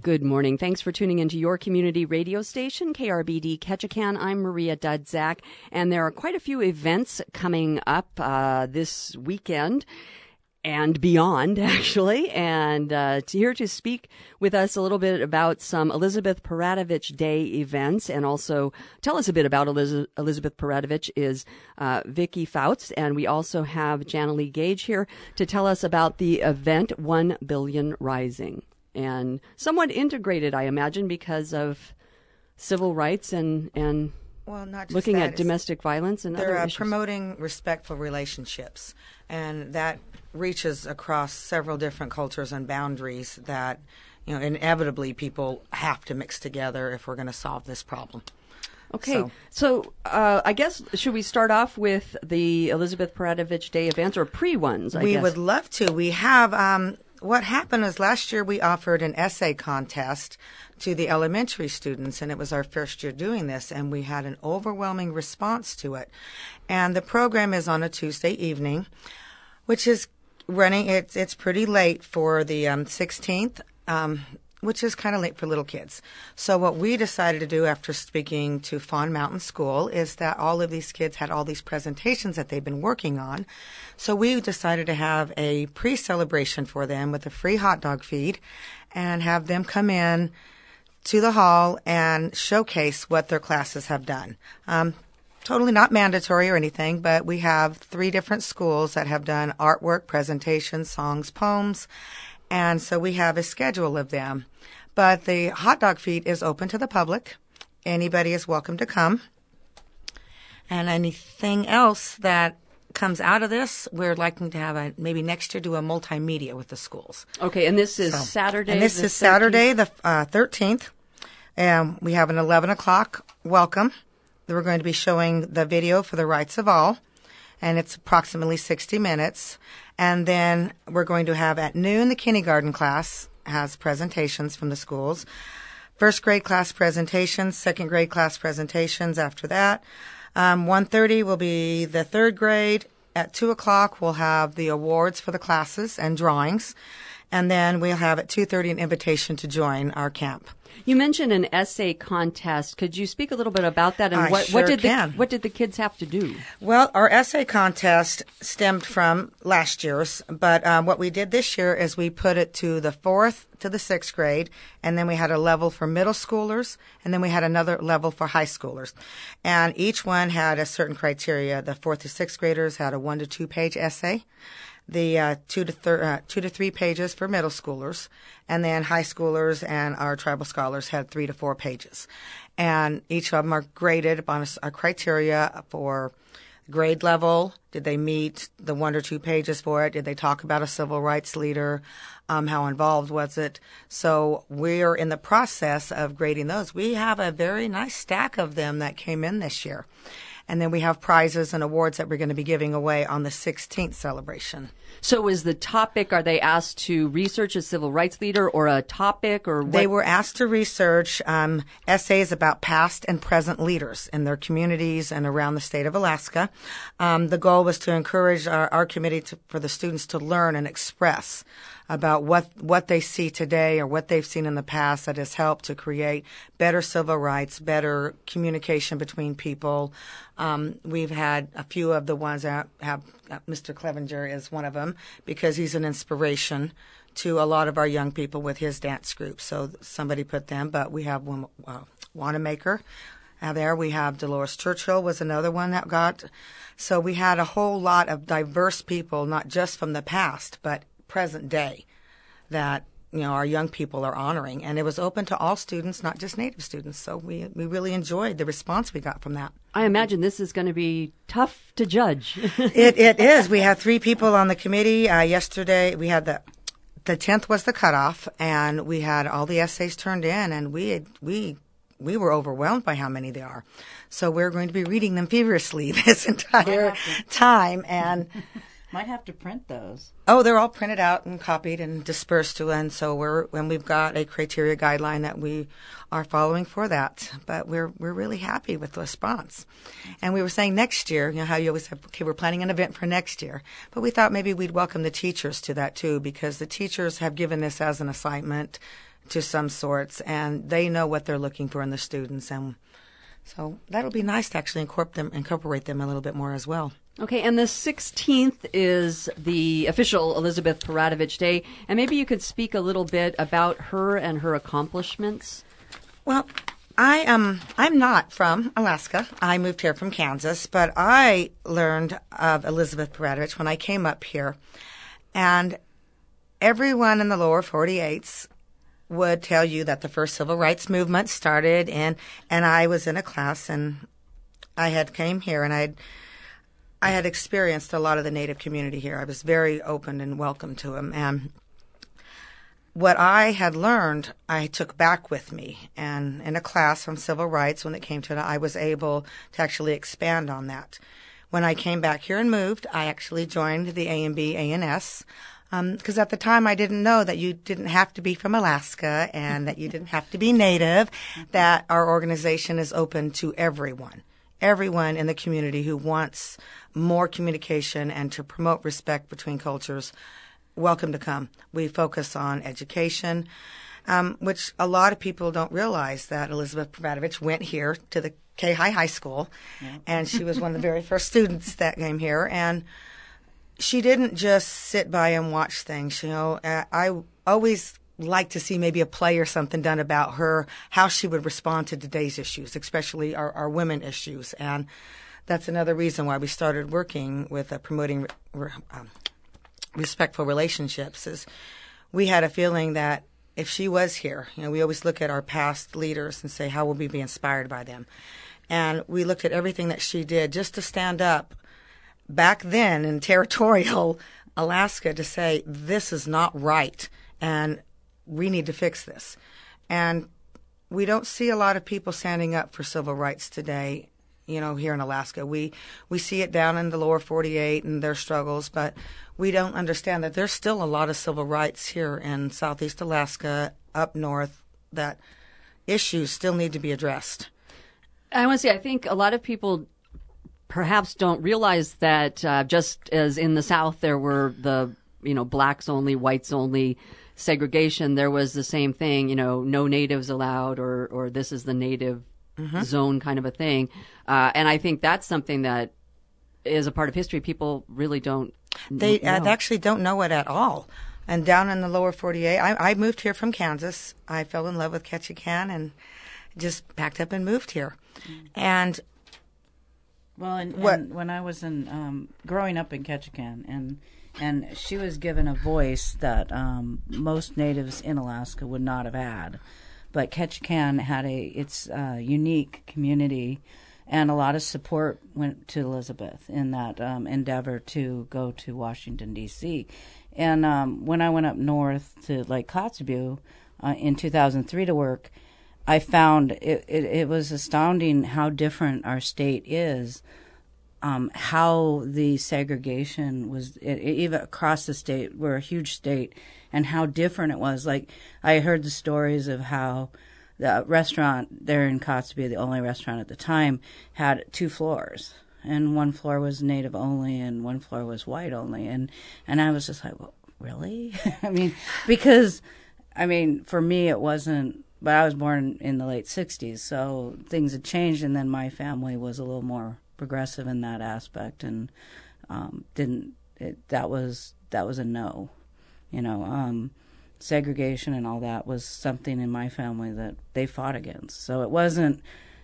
Good morning. Thanks for tuning into your community radio station, KRBD Ketchikan. I'm Maria Dudzak, and there are quite a few events coming up this weekend and beyond, actually. And here to speak with us a little bit about some Elizabeth Peratrovich Day events and also tell us a bit about Elizabeth Peratrovich is Vicki Fouts. And we also have Janalee Gage here to tell us about the event 1 Billion Rising. And somewhat integrated, I imagine, because of civil rights and well, not just looking that, at domestic violence and other issues. They're promoting respectful relationships, and that reaches across several different cultures and boundaries that, inevitably people have to mix together if we're going to solve this problem. Okay, so I guess, should we start off with the Elizabeth Peratrovich Day events, or pre-ones, I guess? We would love to. We have... What happened is last year we offered an essay contest to the elementary students, and it was our first year doing this, and we had an overwhelming response to it. And the program is on a Tuesday evening, which is running, it's pretty late for the 16th, which is kind of late for little kids. So what we decided to do after speaking to Fawn Mountain School is that all of these kids had all these presentations that they've been working on. So we decided to have a pre-celebration for them with a free hot dog feed and have them come in to the hall and showcase what their classes have done. Totally not mandatory or anything, but we have 3 different schools that have done artwork, presentations, songs, poems, and so we have a schedule of them. But the hot dog feed is open to the public. Anybody is welcome to come. And anything else that comes out of this, we're likely to have maybe next year do a multimedia with the schools. Okay, and this is Saturday? And this is Saturday, the 13th. We have an 11 o'clock welcome. We're going to be showing the video for the Rights of All, and it's approximately 60 minutes. And then we're going to have at noon, the kindergarten class has presentations from the schools. First grade class presentations, second grade class presentations after that. 1:30 will be the third grade. At 2 o'clock, we'll have the awards for the classes and drawings. And then we'll have at 2:30 an invitation to join our camp. You mentioned an essay contest. Could you speak a little bit about that? And what did the kids have to do? Well, our essay contest stemmed from last year's, but what we did this year is we put it to the 4th to the 6th grade, and then we had a level for middle schoolers, and then we had another level for high schoolers. And each one had a certain criteria. The 4th to 6th graders had a 1 to 2 page essay. The 2 to 3 pages for middle schoolers, and then high schoolers and our tribal scholars had 3 to 4 pages. And each of them are graded upon a criteria for grade level. Did they meet the 1 or 2 pages for it? Did they talk about a civil rights leader? How involved was it? So we're in the process of grading those. We have a very nice stack of them that came in this year. And then we have prizes and awards that we're going to be giving away on the 16th celebration. So is the topic, are they asked to research a civil rights leader or a topic or what? They were asked to research essays about past and present leaders in their communities and around the state of Alaska. The goal was to encourage our committee for the students to learn and express about what they see today or what they've seen in the past that has helped to create better civil rights, better communication between people. We've had a few of the ones that have, Mr. Clevenger is one of them, because he's an inspiration to a lot of our young people with his dance group. So somebody put them, but we have one, Wanamaker. There we have Dolores Churchill was another one that got. So we had a whole lot of diverse people, not just from the past, but present day that our young people are honoring, and it was open to all students, not just Native students. So we really enjoyed the response we got from that. I imagine this is going to be tough to judge. It is. We have 3 people on the committee. Yesterday we had the 10th was the cutoff, and we had all the essays turned in, and we were overwhelmed by how many there are. So we're going to be reading them feverishly this entire time, and might have to print those. Oh, they're all printed out and copied and dispersed to, and so we've got a criteria guideline that we are following for that. But we're really happy with the response. And we were saying next year, how you always have, okay, we're planning an event for next year. But we thought maybe we'd welcome the teachers to that too, because the teachers have given this as an assignment to some sorts, and they know what they're looking for in the students, and so that'll be nice to actually incorporate them a little bit more as well. Okay, and the 16th is the official Elizabeth Peratrovich Day, and maybe you could speak a little bit about her and her accomplishments. Well, I'm not from Alaska. I moved here from Kansas, but I learned of Elizabeth Peratrovich when I came up here, and everyone in the lower 48s would tell you that the first civil rights movement started and I was in a class, and I had came here, and I had experienced a lot of the Native community here. I was very open and welcome to them. And what I had learned, I took back with me. And in a class on civil rights, when it came to it, I was able to actually expand on that. When I came back here and moved, I actually joined the A&B A&S. Because at the time I didn't know that you didn't have to be from Alaska and that you didn't have to be Native, that our organization is open to everyone in the community who wants more communication and to promote respect between cultures. Welcome to come. We focus on education, which a lot of people don't realize that Elizabeth Peratrovich went here to the K-High School, and she was one of the very first students that came here, and she didn't just sit by and watch things. You know, I always like to see maybe a play or something done about her, how she would respond to today's issues, especially our women issues. And that's another reason why we started working with promoting respectful relationships, is we had a feeling that if she was here, you know, we always look at our past leaders and say, how will we be inspired by them? And we looked at everything that she did just to stand up back then in territorial Alaska to say, this is not right, and we need to fix this. And we don't see a lot of people standing up for civil rights today, you know, here in Alaska. We see it down in the lower 48 and their struggles, but we don't understand that there's still a lot of civil rights here in Southeast Alaska, up north, that issues still need to be addressed. I want to say, I think a lot of people perhaps don't realize that just as in the South there were the, blacks only, whites only segregation, there was the same thing, no natives allowed, or this is the native zone kind of a thing. And I think that's something that is a part of history people really don't They know. actually don't know it at all. And down in the lower 48, I moved here from Kansas. I fell in love with Ketchikan and just packed up and moved here. And and when I was in growing up in Ketchikan, and she was given a voice that most natives in Alaska would not have had, but Ketchikan had its unique community, and a lot of support went to Elizabeth in that endeavor to go to Washington D.C. And when I went up north to Lake Kotzebue in 2003 to work, I found it was astounding how different our state is, how the segregation was, even across the state. We're a huge state, and how different it was. Like, I heard the stories of how the restaurant there in Kotzebue, the only restaurant at the time, had 2 floors. And one floor was Native only, and one floor was white only. And I was just like, well, really? Because for me, it wasn't. But I was born in the late 60s, so things had changed, and then my family was a little more progressive in that aspect, and that was a no. Segregation and all that was something in my family that they fought against. So it wasn't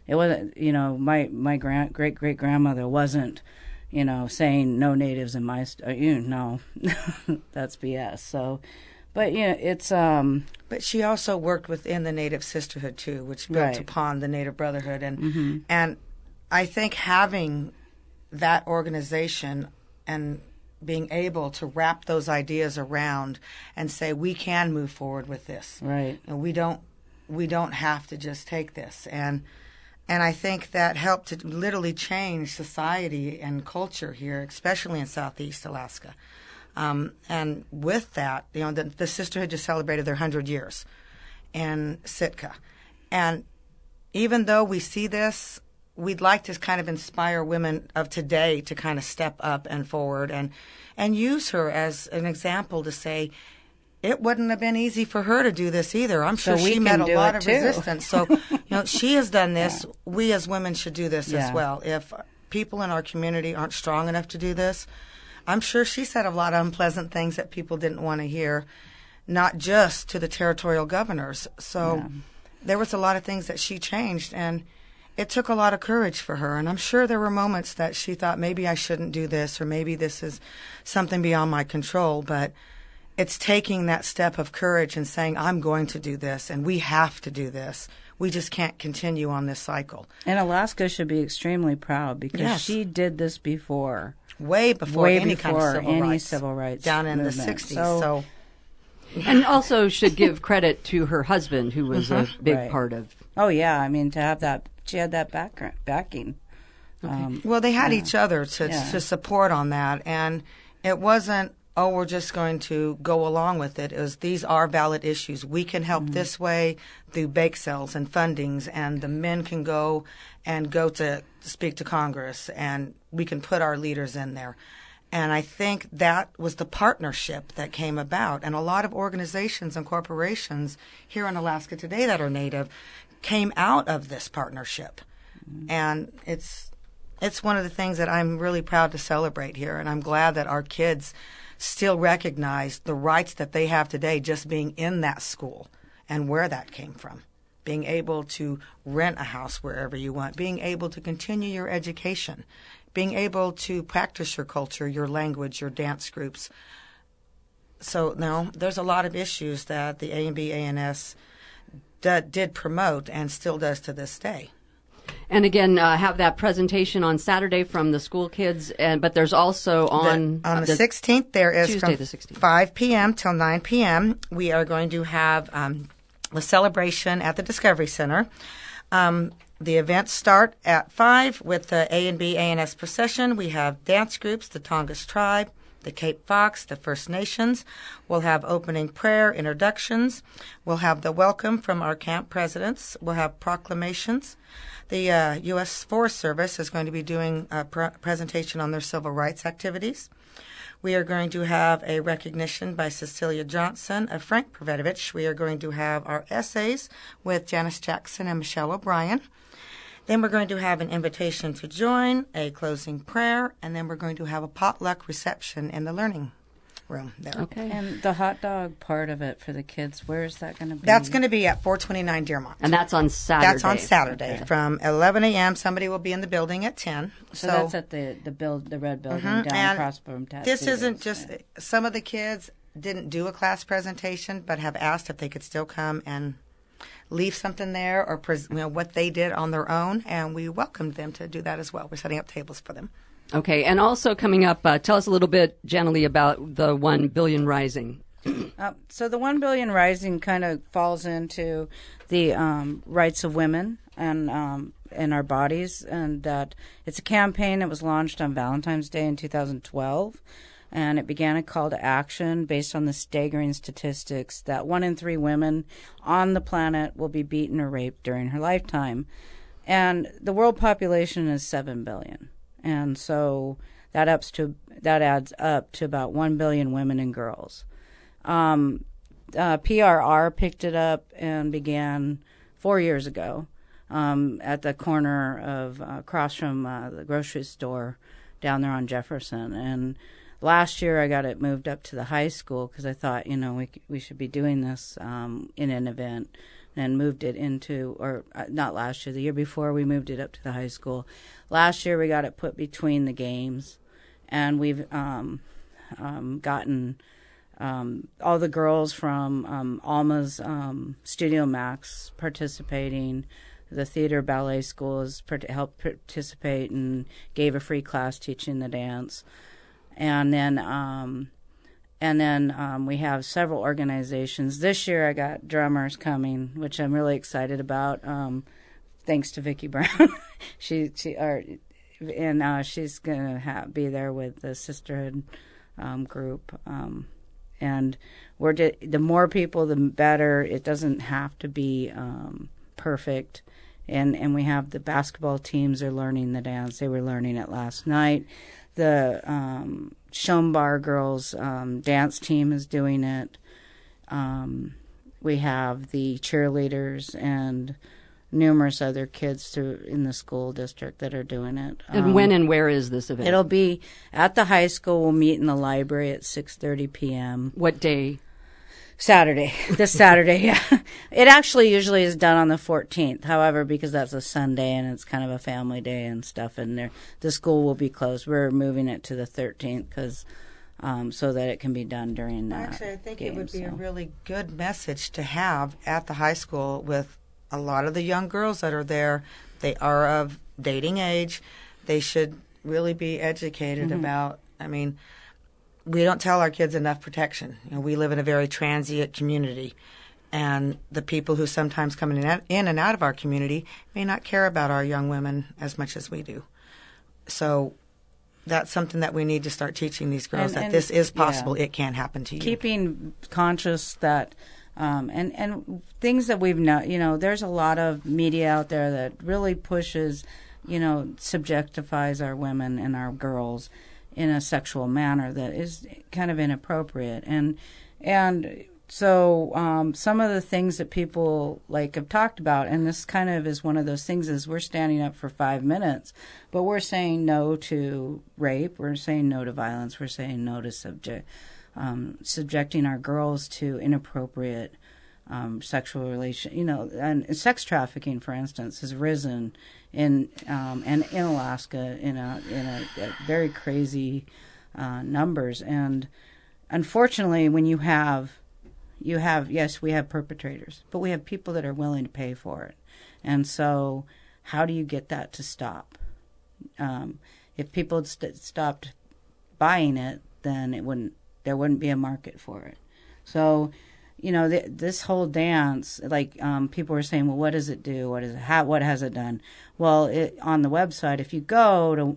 my great grandmother wasn't saying no natives in my no. That's BS. So, but it's But she also worked within the Native Sisterhood too, which built upon the Native Brotherhood, and I think having that organization and being able to wrap those ideas around and say we can move forward with this, right? And we don't have to just take this, and I think that helped to literally change society and culture here, especially in Southeast Alaska. And with that, the Sisterhood just celebrated their 100 years in Sitka. And even though we see this, we'd like to kind of inspire women of today to kind of step up and forward and use her as an example to say, it wouldn't have been easy for her to do this either. I'm sure So she met a lot of too. resistance. So, she has done this. Yeah. We as women should do this as well. If people in our community aren't strong enough to do this, I'm sure she said a lot of unpleasant things that people didn't want to hear, not just to the territorial governors. So there was a lot of things that she changed, and it took a lot of courage for her. And I'm sure there were moments that she thought, maybe I shouldn't do this, or maybe this is something beyond my control. But it's taking that step of courage and saying, I'm going to do this, and we have to do this. We just can't continue on this cycle. And Alaska should be extremely proud because she did this before. Way before any kind of civil rights down in movement. The 60s. So. And also should give credit to her husband, who was a big part of. Oh, yeah. I mean, to have that, she had that backing. Okay. Well, they had each other to support on that. And it wasn't, we're just going to go along with it. It was, these are valid issues. We can help this way through bake sales and fundings, and the men can go to speak to Congress, and we can put our leaders in there. And I think that was the partnership that came about. And a lot of organizations and corporations here in Alaska today that are Native came out of this partnership. And it's one of the things that I'm really proud to celebrate here. And I'm glad that our kids still recognize the rights that they have today just being in that school and where that came from. Being able to rent a house wherever you want, being able to continue your education, being able to practice your culture, your language, your dance groups. So now there's a lot of issues that the A&B A&S did promote and still does to this day. And again, have that presentation on Saturday from the school kids, but there's also on the 16th, there is Tuesday, from the 16th. 5 p.m. till 9 p.m. We are going to have a celebration at the Discovery Center. The events start at 5 with the A&B A&S procession. We have dance groups, the Tongass Tribe, the Cape Fox, the First Nations. We'll have opening prayer, introductions. We'll have the welcome from our camp presidents. We'll have proclamations. The U.S. Forest Service is going to be doing a presentation on their civil rights activities. We are going to have a recognition by Cecilia Johnson of Frank Prvedovich. We are going to have our essays with Janice Jackson and Michelle O'Brien. Then we're going to have an invitation to join, a closing prayer, and then we're going to have a potluck reception in the learning room there. Okay. And the hot dog part of it for the kids, where is that going to be? That's going to be at 429 Dearmont. And that's on Saturday. That's on Saturday. From 11 a.m. Somebody will be in the building at 10. So that's at the red building down across from Tattoo. This isn't just, some of the kids didn't do a class presentation, but have asked if they could still come and leave something there or what they did on their own, and we welcomed them to do that as well. We're setting up tables for them. Okay, and also coming up, tell us a little bit, Janilee, about the 1 Billion Rising. So the 1 Billion Rising kind of falls into the rights of women and in our bodies, and that it's a campaign that was launched on Valentine's Day in 2012, and it began a call to action based on the staggering statistics that 1 in 3 women on the planet will be beaten or raped during her lifetime, and the world population is 7 billion. And so that adds up to about 1 billion women and girls. PRR picked it up and began 4 years ago at the corner of across from the grocery store down there on Jefferson. And last year I got it moved up to the high school because I thought, we should be doing this in an event. And moved it into, or not last year, the year before we moved it up to the high school. Last year we got it put between the games, and we've gotten all the girls from Alma's Studio Max participating. The theater ballet schools helped participate and gave a free class teaching the dance. And then we have several organizations. This year I got drummers coming, which I'm really excited about, thanks to Vicki Brown. she's going to be there with the Sisterhood group. And the more people, the better. It doesn't have to be perfect. And we have the basketball teams are learning the dance. They were learning it last night. The Shombar girls dance team is doing it, we have the cheerleaders and numerous other kids in the school district that are doing it. And when and where is this event? It'll be at the high school. We'll meet in the library at 6:30 p.m. What day? Saturday. This Saturday, yeah. It actually usually is done on the 14th. However, because that's a Sunday and it's kind of a family day and stuff, and the school will be closed. We're moving it to the 13th because so that it can be done during that. Actually, I think game, it would be a really good message to have at the high school with a lot of the young girls that are there. They are of dating age. They should really be educated about, I mean, we don't tell our kids enough protection. You know, we live in a very transient community, and the people who sometimes come in and out of our community may not care about our young women as much as we do. So that's something that we need to start teaching these girls, that this is possible. Yeah. It can happen to you. Keeping conscious that and things that we've there's a lot of media out there that really pushes, subjectifies our women and our girls in a sexual manner that is kind of inappropriate. And so some of the things that people have talked about, and this kind of is one of those things, is we're standing up for 5 minutes, but we're saying no to rape, we're saying no to violence, we're saying no to subjecting our girls to inappropriate sexual relation, and sex trafficking, for instance, has risen in Alaska in a very crazy numbers. And unfortunately, when you have yes, we have perpetrators, but we have people that are willing to pay for it. And so, how do you get that to stop? If people had stopped buying it, then there wouldn't be a market for it. So, this whole dance, people were saying, well, what does it do? What has it done? Well, on the website, if you go to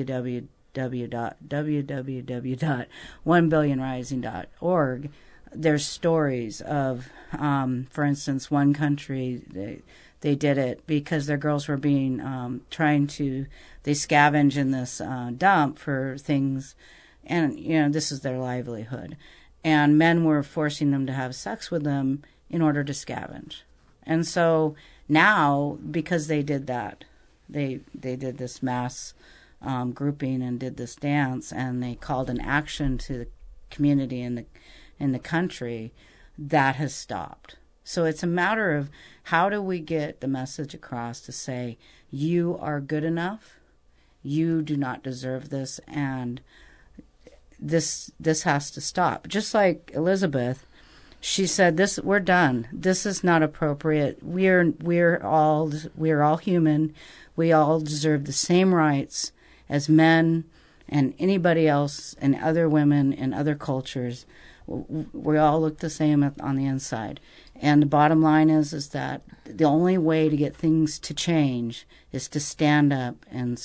www.onebillionrising.org, there's stories of, for instance, one country, they did it because their girls were being they scavenge in this dump for things, and this is their livelihood. And men were forcing them to have sex with them in order to scavenge. And so now, because they did that, they did this mass grouping and did this dance, and they called an action to the community in the country, that has stopped. So it's a matter of how do we get the message across to say, you are good enough, you do not deserve this, and this has to stop. Just like Elizabeth, she said, we're done. This is not appropriate. We're all human. We all deserve the same rights as men and anybody else and other women in other cultures. We all look the same on the inside. And the bottom line is that the only way to get things to change is to stand up and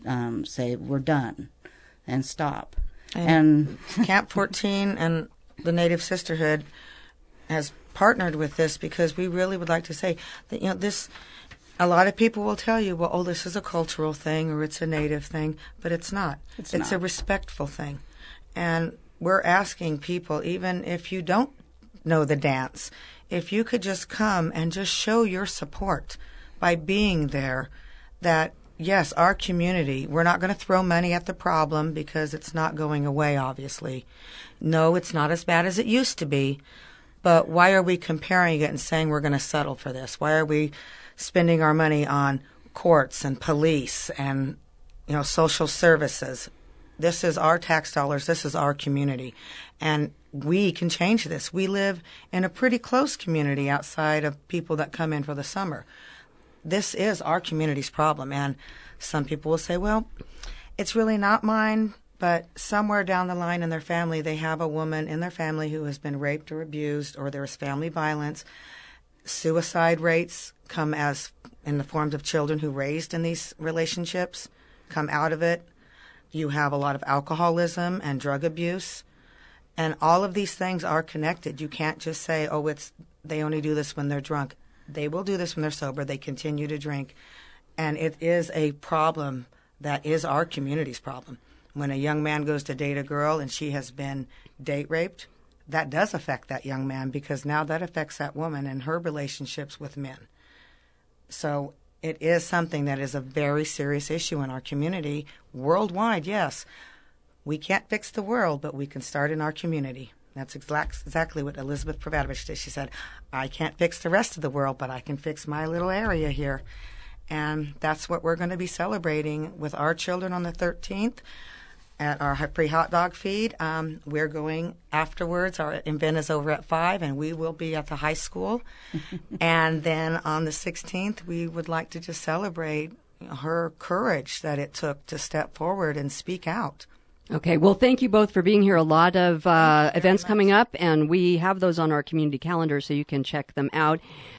say, we're done, and stop. And Camp 14 and the Native Sisterhood has partnered with this because we really would like to say that, this, a lot of people will tell you, well, this is a cultural thing or it's a Native thing, but it's not. It's a respectful thing. And we're asking people, even if you don't know the dance, if you could just come and just show your support by being there, that yes, our community, we're not going to throw money at the problem because it's not going away, obviously. No, it's not as bad as it used to be, but why are we comparing it and saying we're going to settle for this? Why are we spending our money on courts and police and, social services? This is our tax dollars. This is our community. And we can change this. We live in a pretty close community outside of people that come in for the summer. This is our community's problem. And some people will say, well, it's really not mine, but somewhere down the line in their family, they have a woman in their family who has been raped or abused, or there's family violence. Suicide rates come as in the forms of children who raised in these relationships come out of it. You have a lot of alcoholism and drug abuse. And all of these things are connected. You can't just say, they only do this when they're drunk. They will do this when they're sober. They continue to drink. And it is a problem that is our community's problem. When a young man goes to date a girl and she has been date raped, that does affect that young man, because now that affects that woman and her relationships with men. So it is something that is a very serious issue in our community. Worldwide, yes. We can't fix the world, but we can start in our community. That's exactly what Elizabeth Pravatovich did. She said, I can't fix the rest of the world, but I can fix my little area here. And that's what we're going to be celebrating with our children on the 13th. At our free hot dog feed. We're going afterwards. Our event is over at 5, and we will be at the high school. And then on the 16th, we would like to just celebrate her courage that it took to step forward and speak out. Okay, well, thank you both for being here. A lot of events coming up, and we have those on our community calendar, so you can check them out.